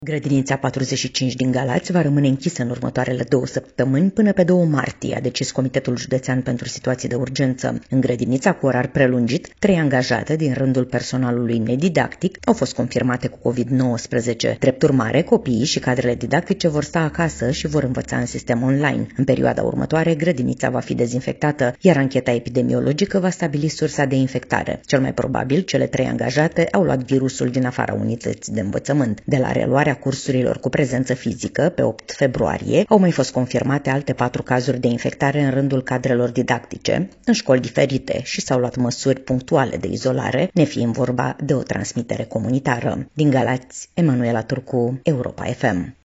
Grădinița 45 din Galați va rămâne închisă în următoarele 2 săptămâni până pe 2 martie, a decis Comitetul Județean pentru Situații de Urgență. În grădinița cu orar prelungit, 3 angajate din rândul personalului nedidactic au fost confirmate cu COVID-19. Drept urmare, copiii și cadrele didactice vor sta acasă și vor învăța în sistem online. În perioada următoare, grădinița va fi dezinfectată, iar ancheta epidemiologică va stabili sursa de infectare. Cel mai probabil, cele 3 angajate au luat virusul din afara unității de învățământ. De la reluarea cursurilor cu prezență fizică, pe 8 februarie, au mai fost confirmate alte 4 cazuri de infectare în rândul cadrelor didactice, în școli diferite, și s-au luat măsuri punctuale de izolare, nefiind vorba de o transmitere comunitară. Din Galați, Emanuela Turcu, Europa FM.